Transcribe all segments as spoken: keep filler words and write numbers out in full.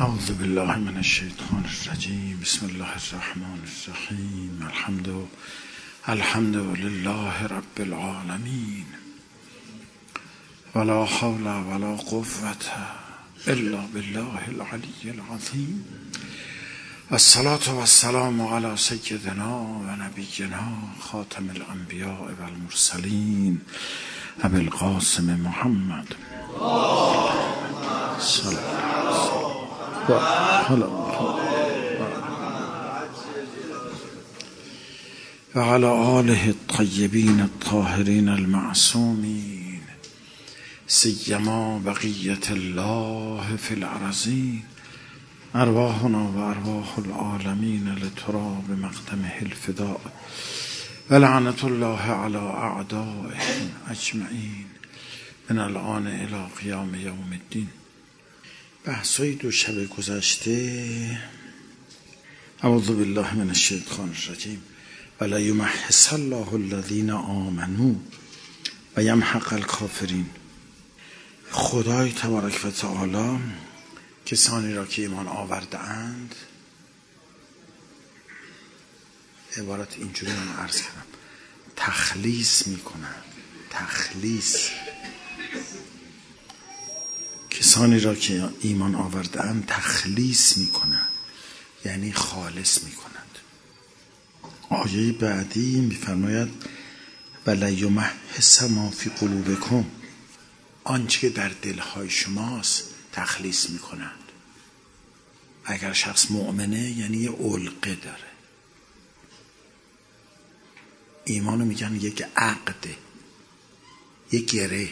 اعوذ بالله من الشیطان الرجیم. بسم الله الرحمن الرحیم. الحمد الحمد لله رب العالمین ولا حول ولا قوة الا بالله العلی العظیم. الصلاة والسلام علی سیدنا و نبینا خاتم الانبیاء و المرسلین ابی القاسم محمد صلی و علی آله الطیبین الطاهرین المعصومین سیما بقیة الله فی الارضین. ارواحنا و ارواح العالمین لتراب مقدمه الفداء و لعنت الله علی اعدائهم اجمعین من الآن الی قیام یوم الدین. بحثای دو شب گذشته اعوذ بالله من الشیطان الرجیم ولا یمحص الله الذین آمنوا و یمحق الکافرین. خدای تبارک و تعالی کسانی را که ایمان آورده اند، عبارت اینجوری من عرض کردم، تخلیص میکنند. تخلیص کسانی را که ایمان آورده اند تخلیص میکنند، یعنی خالص میکنند. آیه بعدی میفرماید ولا یمحص ما فی قلوبکم، آنچه که در دلهای شماست تخلیص میکنند. اگر شخص مؤمنه یعنی یه علقه داره. ایمانو میگن یک عقده، یک گره.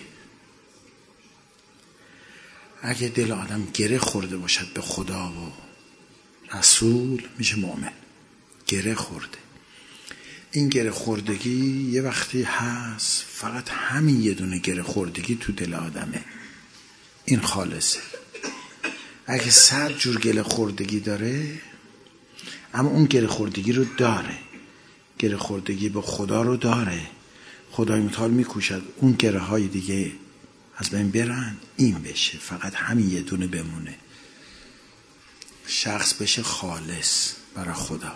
اگه دل آدم گره خورده باشد به خدا و رسول میشه مؤمن. گره خورده. این گره خوردگی یه وقتی هست، فقط همین یه دونه گره خوردگی تو دل آدمه، این خالصه. اگه صد جور گره خوردگی داره، اما اون گره خوردگی رو داره، گره خوردگی به خدا رو داره، خدای متعال میکوشد اون گره های دیگه از بین برن، این بشه، فقط همین یه دونه بمونه، شخص بشه خالص برای خدا.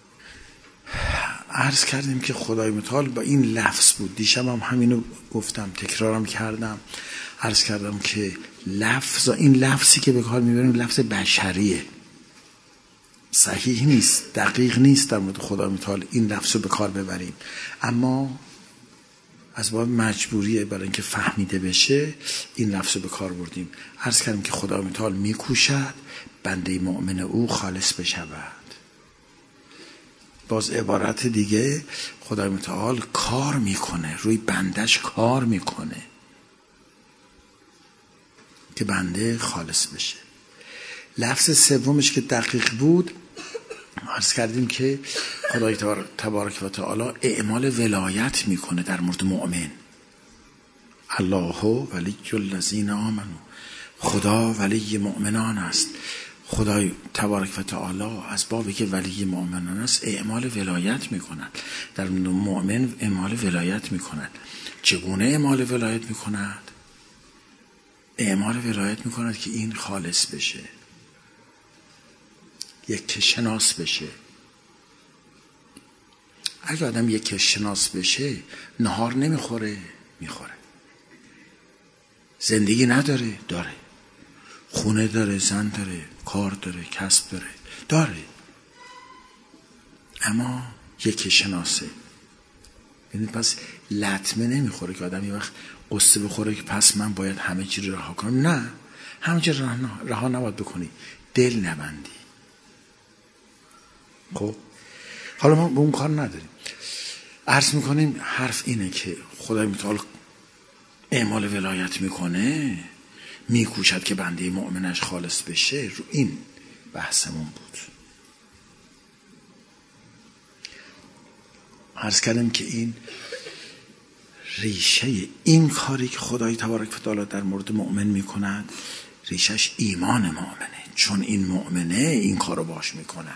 عرض کردیم که خدای متعال با این لفظ بود. دیشب هم همینو گفتم، تکرارم کردم. عرض کردم که لفظ، این لفظی که به کار میبریم لفظ بشریه، صحیح نیست، دقیق نیست در مورد خدای متعال این لفظ رو به کار ببریم، اما از باب مجبوریه برای اینکه فهمیده بشه این لفظ رو به کار بردیم. عرض کردیم که خدای متعال میکوشد بنده مؤمن او خالص بشود. باز عبارت دیگه، خدای متعال کار میکنه، روی بندش کار میکنه که بنده خالص بشه. لفظ سومش که دقیق بود، عرض کردیم که خدای تبارک و تعالی اعمال ولایت میکنه در مورد مؤمن. الله ولی الذین آمنوا، خدا ولی مؤمنان است. خدای تبارک و تعالی از بابی که ولی مؤمنان است اعمال ولایت میکنند در مؤمن، اعمال ولایت میکنند. چگونه اعمال ولایت میکنند؟ اعمال ولایت میکند که این خالص بشه، یک شناس بشه. اگه آدم یک شناس بشه، نهار نمیخوره، میخوره. زندگی نداره، داره. خونه داره، زن داره، کار داره، کسب داره، داره. اما یک شناسه. یعنی پس لطمه نمیخوره که آدم یه وقت قصه بخوره که پس من باید همه چی رها کنم. نه، همه چی رها نباید بکنی، دل نبندی. خب حالا ما به اون کار نداریم. عرض میکنیم حرف اینه که خدای متعال اعمال ولایت میکنه، میکوشد که بنده مؤمنش خالص بشه. رو این بحثمون بود. عرض کردم که این ریشه این کاری که خدای تبارک و تعالی در مورد مؤمن میکند، ریشش ایمان مؤمنه. چون این مؤمنه این کارو باش میکنه.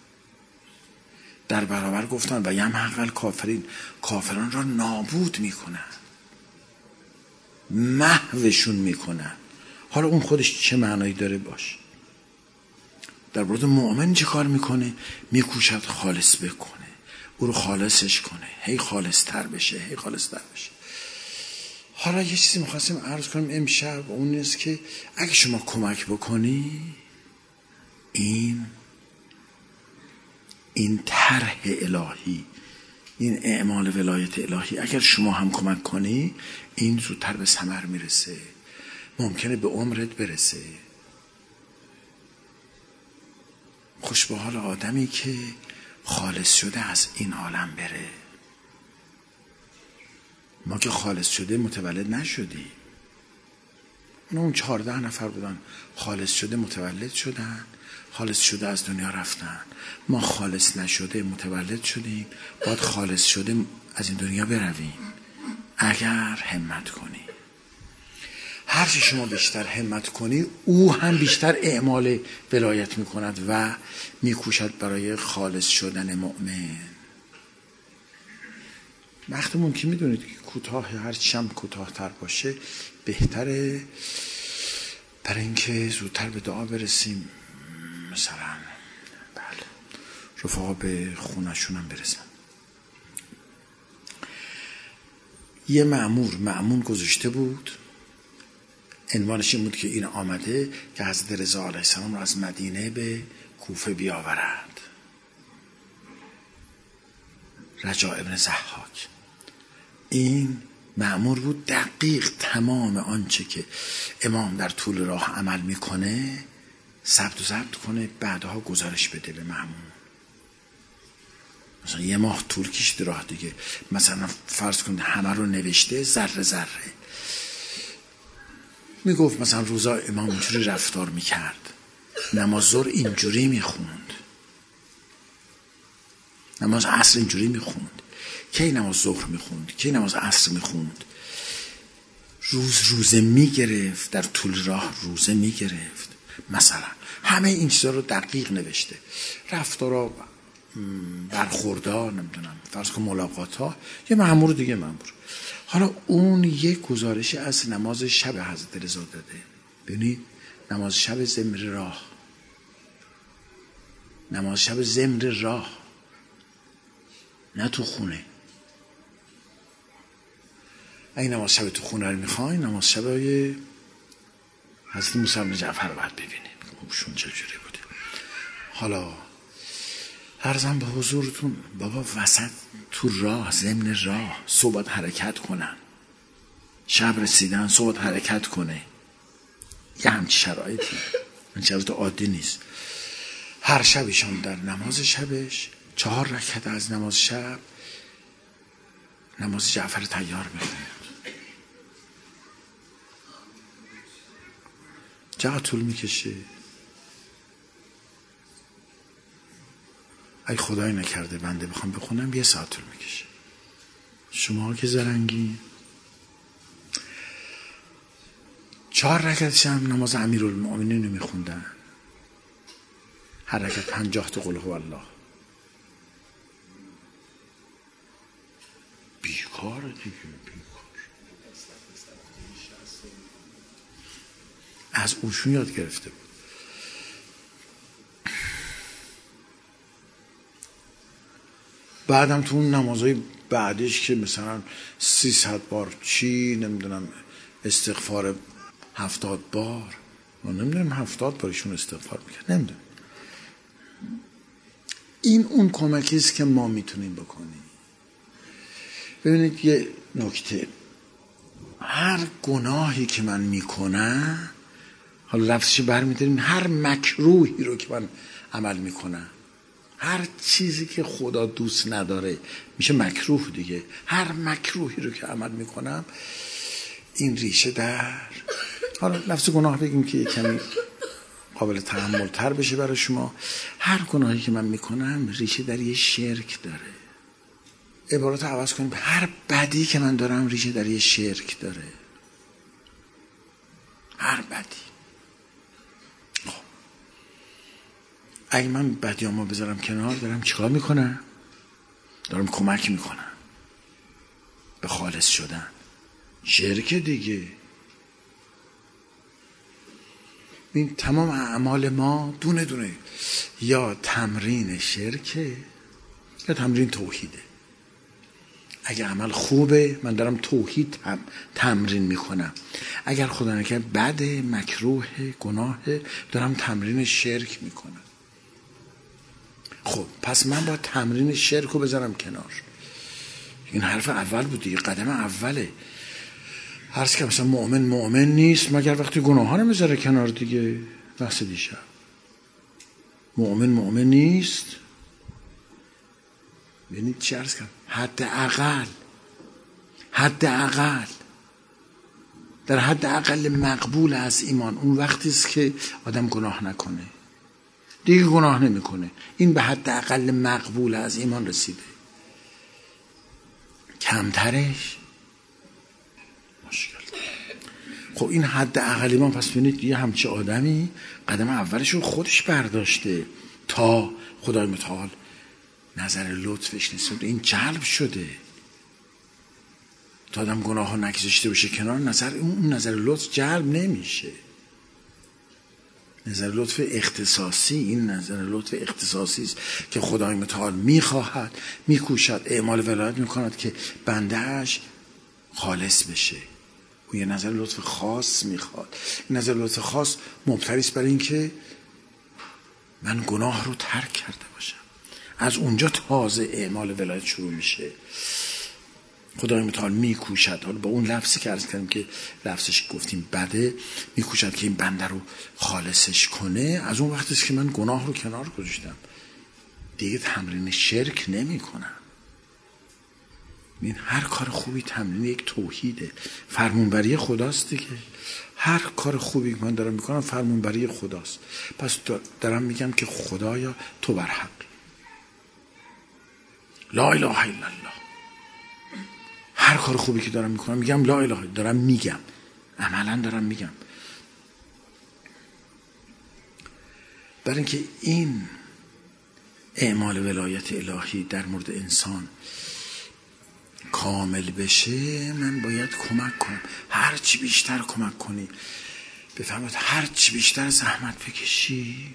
در برابر گفتن و یمحق الکافرین، کافران را نابود میکنن، محوشون میکنن. حالا اون خودش چه معنایی داره باش. در مورد مؤمن چه کار میکنه؟ میکوشد خالص بکنه، او رو خالصش کنه، هی خالص تر بشه، هی خالص تر بشه. حالا یه چیزی میخواستیم عرض کنیم امشب، اون نیست که اگه شما کمک بکنی این این طرح الهی، این اعمال ولایت الهی، اگر شما هم کمک کنی این زودتر به ثمر میرسه، ممکنه به عمرت برسه. خوش به حال آدمی که خالص شده از این عالم بره. ما که خالص شده متولد نشدی. اون چهارده نفر بودن خالص شده متولد شدن، خالص شده از دنیا رفتن. ما خالص نشده متولد شدیم، باید خالص شده از این دنیا برویم اگر همت کنی. هر چی شما بیشتر همت کنی او هم بیشتر اعمال ولایت میکند و میکوشد برای خالص شدن مؤمن. وقتمون که میدونید که کوتاه، هر چم کوتاه تر باشه بهتره، برای اینکه زودتر به دعا برسیم. مثلا بله رفقا به خونشون هم برسن. یه مأمور مأمون گذاشته بود، عنوانش این بود که این آمده که حضرت رضا علیه السلام را از مدینه به کوفه بیاورد. رجا ابن ضحاک این مأمور بود دقیق تمام آنچه که امام در طول راه عمل میکنه ثبت و ضبط کنه، بعدها گزارش بده به مأمون. مثلا یه ماه طول کشید راه دیگه، مثلا فرض کنید همه رو نوشته ذره ذره. میگفت مثلا روزا امام اینجوری رفتار میکرد، نماز ظهر اینجوری میخوند، نماز عصر اینجوری میخوند، کی نماز ظهر میخوند، کی نماز عصر میخوند. روز روزه میگرفت، در طول راه روزه میگرفت. مثلا همه این چیزا رو دقیق نوشته، رفتارا، برخوردها، نمیدونم فرض کن ملاقات ها. یه مأمور دیگه مأمور. حالا اون یک گزارشی از نماز شب حضرت رضا داده. ببینید نماز شب ضمر راه، نماز شب ضمر راه، نه تو خونه. این نماز شب تو خونه رو میخواین، نماز شب های حضرت موسی بن جعفر رو باید ببینید خوبشون چجوری بوده. حالا عرضم به حضورتون بابا وسط تو راه ضمن راه صبح حرکت کنن، شب رسیدن صبح حرکت کنه، یه همچی شرایطی، این شرایط عادی نیست. هر شبشون در نماز شبش چهار رکعت از نماز شب نماز جعفر تیار میخوند. چقدر طول میکشه؟ ای خدای نکرده بنده بخوام بخونم یه ساعت طول میکشه. شما که زرنگی چهار رکعتش هم نماز امیرالمؤمنین رو میخوندن، هر رکعت پنجاه تا قل هو الله. بیکار دیگه، بیکار. از اوشون یاد گرفته بود. بعدم تو اون نمازهای بعدش که مثلا سیصد بار چی نمیدونم استغفار هفتاد بار، ما نمیدونم هفتاد بارشون استغفار میکرد، نمیدونم. این اون کمکی است که ما میتونیم بکنیم. ببینید یه نکته، هر گناهی که من میکنم، حالا لفظش برمیداریم، هر مکروهی رو که من عمل میکنم، هر چیزی که خدا دوست نداره میشه مکروه دیگه. هر مکروهی رو که عمل میکنم این ریشه در، حالا لفظ گناه بگیم که کمی قابل تحمل تر بشه برای شما، هر گناهی که من میکنم ریشه در یه شرک داره. عبارت عوض کنیم، هر بدی که من دارم ریشه در یه شرک داره، هر بدی. خب اگه من بدیامو بذارم کنار، دارم چیکار میکنم؟ دارم کمک میکنم به خالص شدن. شرک دیگه. این تمام اعمال ما دونه دونه یا تمرین شرکه یا تمرین توحیده. اگر عمل خوبه من دارم توحید هم تمرین میکنم، اگر خدا نکنه بده، مکروه، گناه، دارم تمرین شرک میکنم. خب پس من باید تمرین شرک رو بذارم کنار. این حرف اول بود دیگه، قدم اوله. هرچی که مثلا مؤمن مؤمن نیست مگر وقتی گناه ها رو میذاره کنار دیگه. بحث دیشب مؤمن مؤمن نیست، ببینید چی عرض کنم، حد اقل حد اقل در حد اقل مقبول از ایمان اون وقتی است که آدم گناه نکنه، دیگه گناه نمیکنه. این به حد اقل مقبول از ایمان رسیده. کمترش مشکل. خب این حد اقل ایمان، پس ببینید یه همچه آدمی قدم اولش رو خودش برداشته تا خدای متعال نظر لطفش نسبت این جلب شده. تا آدم گناه ها نگذاشته باشه کنار، نظر اون نظر لطف جلب نمیشه. نظر لطف اختصاصی، این نظر لطف اختصاصی است که خدای متعال میخواهد، میکوشد، اعمال ولایت میکند که بندهش خالص بشه. او یه نظر لطف خاص میخواد. این نظر لطف خاص مبتنی است بر این که من گناه رو ترک کرده باشم. از اونجا تازه اعمال ولایت شروع میشه. خدای متعال میکوشد، حالا با اون لفظی که عرض کردیم که لفظش گفتیم بده، میکوشد که این بنده رو خالصش کنه. از اون وقتی است که من گناه رو کنار گذاشتم، دیگه تمرین شرک نمی کنم. این هر کار خوبی تمرین یک توحیده، فرمانبری خداست دیگه. هر کار خوبی که من دارم میکنم فرمانبری خداست. پس دارم میگم که خدایا تو بر حقی، لا اله الا الله. هر کار خوبی که دارم میکنم میگم لا اله، دارم میگم، عملا دارم میگم. برای اینکه این اعمال ولایت الهی در مورد انسان کامل بشه، من باید کمک کنم. هر چی بیشتر کمک کنی، بفهمید هر چی بیشتر زحمت بکشی،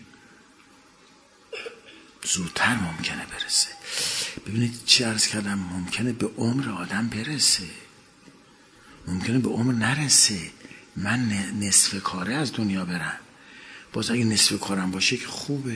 زودتر ممکنه برسه. ببینید چی عرض کردم، ممکنه به عمر آدم برسه، ممکنه به عمر نرسه. من نصف کاره از دنیا برم، باز اگه نصف کارم باشه که خوبه،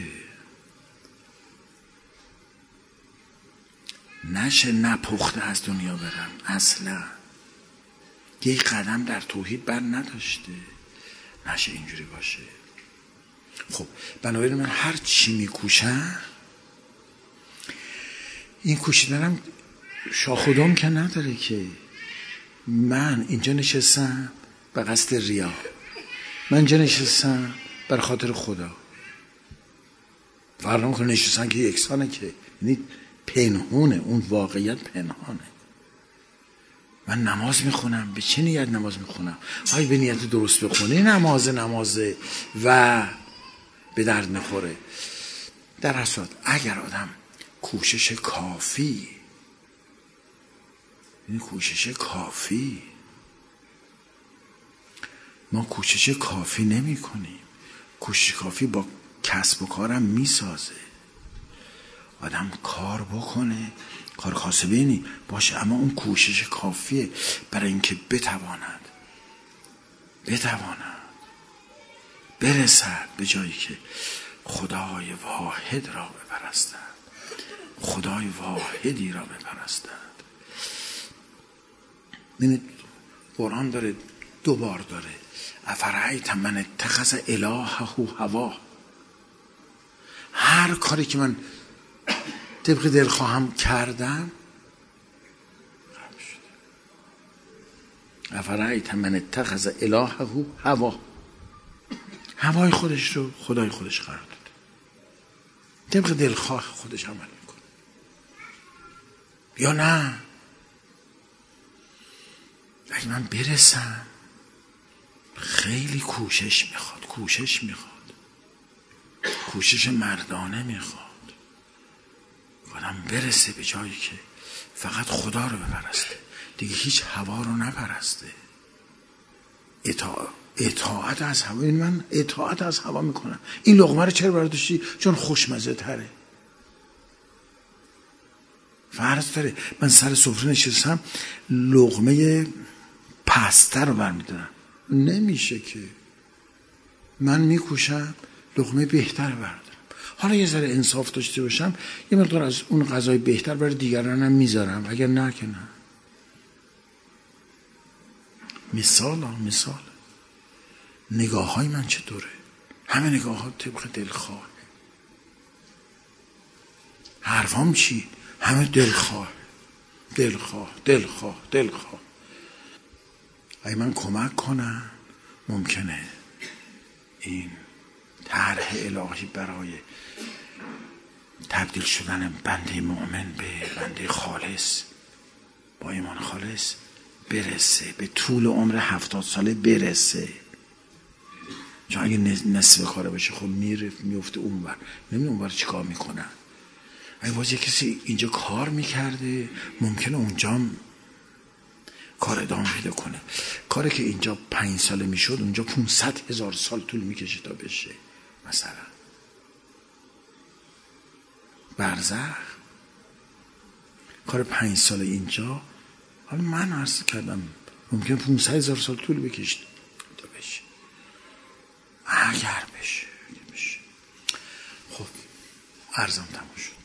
نشه نپخته از دنیا برم. اصلا یک قدم در توحید بر نداشته، نشه اینجوری باشه. خب بنابراین من هر چی میکوشم، این کوشیدنم شاخودم که نداره که من اینجا نشستم به قصد ریا، من اینجا نشستم بر خاطر خدا. فرق نمیکنه نشستن که یکسانه، که یعنی پنهونه، اون واقعیت پنهانه. من نماز میخونم، به چه نیت نماز میخونم؟ آیا به نیت درست بخونی نماز نمازه و به درد نخوره؟ در اصل اگر آدم کوشش کافی، این کوشش کافی، ما کوشش کافی نمی کنیم. کوشش کافی با کسب و کارم میسازه. آدم کار بکنه، کار کاسبینی باشه، اما اون کوشش کافیه برای اینکه بتواند بتواند برسد به جایی که خدای واحد را بپرستد، خدای واحدی را بپرستد. ببینید قرآن داره دو بار داره افرأیت من اتخذ الهه هواه. هر کاری که من طبق دل خواهم کردم، افرأیت من اتخذ الهه هواه، هوای خودش رو خدای خودش قرار داده، طبق دلخواه خودش عمل میکنه. یا نه، اگه من برسم، خیلی کوشش میخواد، کوشش میخواد کوشش مردانه میخواد آدم برسه به جایی که فقط خدا رو بپرسته، دیگه هیچ هوا رو نپرسته، اطاع اطاعت از هوا. این من اطاعت از هوا میکنم. این لقمه رو چرا برداشتی؟ چون خوشمزه تره. فرض داره من سر سفره نشستم لقمه پستر رو برمیدارم، نمیشه که. من میکوشم لقمه بهتر بردارم. حالا یه ذره انصاف داشته باشم یه مقدار از اون غذای بهتر برای دیگرانم میذارم، اگر نه که نه. مثال ها مثال نگاه های من چطوره؟ همه نگاه ها طبق دلخواه. حرفام چی؟ همه دلخواه دلخواه دلخواه دلخواه. اگه من کمک کنم ممکنه این طرح الهی برای تبدیل شدن بنده مؤمن به بنده خالص با ایمان خالص برسه، به طول عمر هفتاد ساله برسه. چون اگه نصف کاره باشه خب میره میفته اونور، نمیدونم اونور چی کار میکنن. اگه باز یه کسی اینجا کار میکرده ممکنه اونجا کار ادامه پیدا کنه. کاری که اینجا پنج ساله میشد اونجا پونصد هزار سال طول میکشه تا بشه. مثلا برزخ کار پنج ساله اینجا، حالا من عرض کردم ممکنه پونصد هزار سال طول بکشه تا بشه، اگر بشه. بشه خب عرضم تموم شد.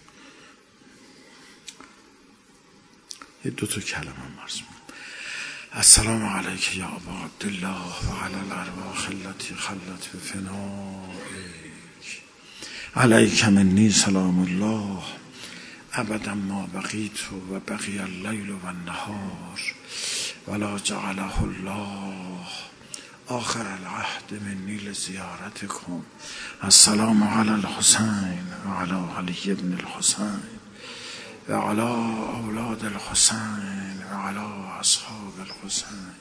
یه دو تا کلمه هم عرض میکنم. السلام علیک یا ابا عبدالله و علی الارواح التي خلت بفنائک، علیک منی سلام الله ابدا ما بقیت و بقی اللیل و النهار ولا جعله الله آخر العهد منی لزیارتکم. السلام علی الحسین و علی علی ابن الحسین و علی اولاد الحسین و علی اصحاب الحسین.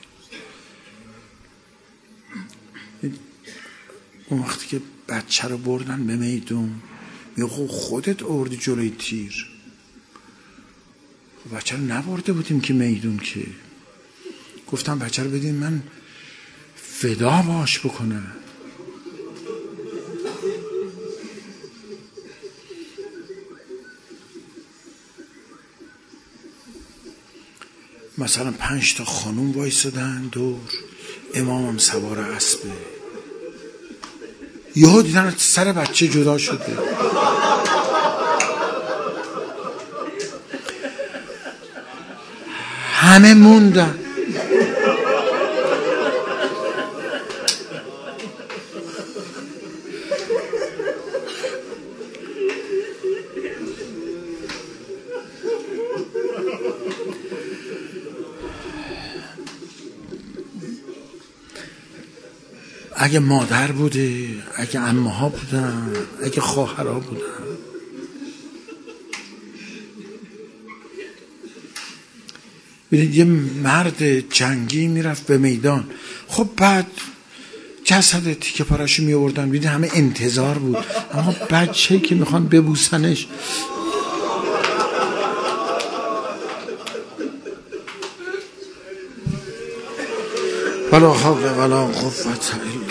اون وقتی که بچه رو بردن به میدون میگه خودت آوردی جلوی تیر. بچه رو نبرده بودیم که میدون، که گفتم بچه رو بدین من فدا باش بکنم. مثلا پنج تا خانوم وایسادن دور، امامم سوار اسبه، یهو دیدن سر بچه جدا شده. همه موندن. اگه مادر بوده، اگه عمه ها بودن، اگه خواهرها بودن، ببینید یه مرد جنگی میرفت به میدان، خب بعد جسد تیکه پارشو می آوردن، ببینید همه انتظار بود، اما بچه‌ای که میخوان ببوسنش ولا حول ولا قوة الا